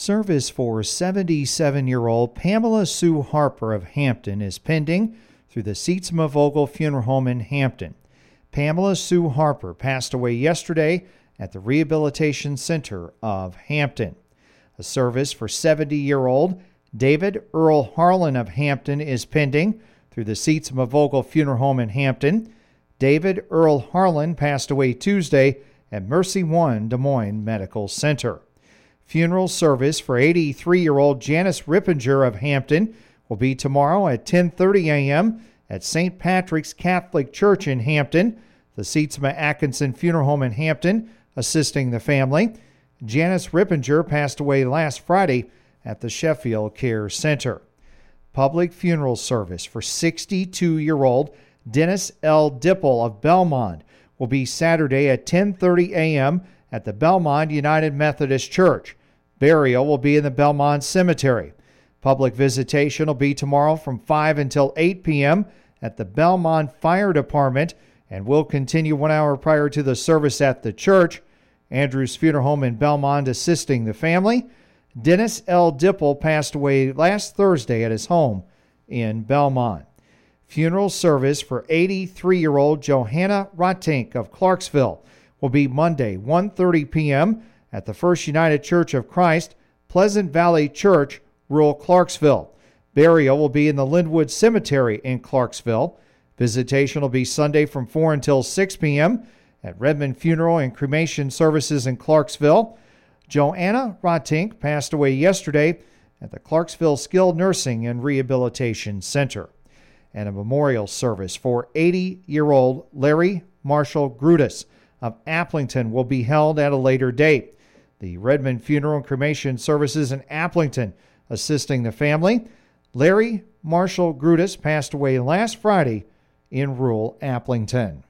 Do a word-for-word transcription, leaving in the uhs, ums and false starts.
Service for seventy-seven-year-old Pamela Sue Harper of Hampton is pending through the Sietsema Vogel Funeral Home in Hampton. Pamela Sue Harper passed away yesterday at the Rehabilitation Center of Hampton. A service for seventy-year-old David Earl Harlan of Hampton is pending through the Sietsema Vogel Funeral Home in Hampton. David Earl Harlan passed away Tuesday at Mercy One Des Moines Medical Center. Funeral service for eighty-three-year-old Janice Rippinger of Hampton will be tomorrow at ten thirty a.m. at Saint Patrick's Catholic Church in Hampton. The Sietsema Atkinson Funeral Home in Hampton assisting the family. Janice Rippinger passed away last Friday at the Sheffield Care Center. Public funeral service for sixty-two-year-old Dennis L. Dipple of Belmont will be Saturday at ten thirty a.m. at the Belmont United Methodist Church. Burial will be in the Belmont Cemetery. Public visitation will be tomorrow from five until eight p.m. at the Belmont Fire Department and will continue one hour prior to the service at the church. Andrews Funeral Home in Belmont assisting the family. Dennis L. Dipple passed away last Thursday at his home in Belmont. Funeral service for eighty-three-year-old Johanna Rotink of Clarksville will be Monday, one thirty p.m. at the First United Church of Christ, Pleasant Valley Church, rural Clarksville. Burial will be in the Linwood Cemetery in Clarksville. Visitation will be Sunday from four until six p.m. at Redmond Funeral and Cremation Services in Clarksville. Joanna Rotink passed away yesterday at the Clarksville Skilled Nursing and Rehabilitation Center. And a memorial service for eighty-year-old Larry Marshall Grudas of Applington will be held at a later date. The Redmond Funeral and Cremation Services in Applington assisting the family. Larry Marshall Grudas passed away last Friday in rural Applington.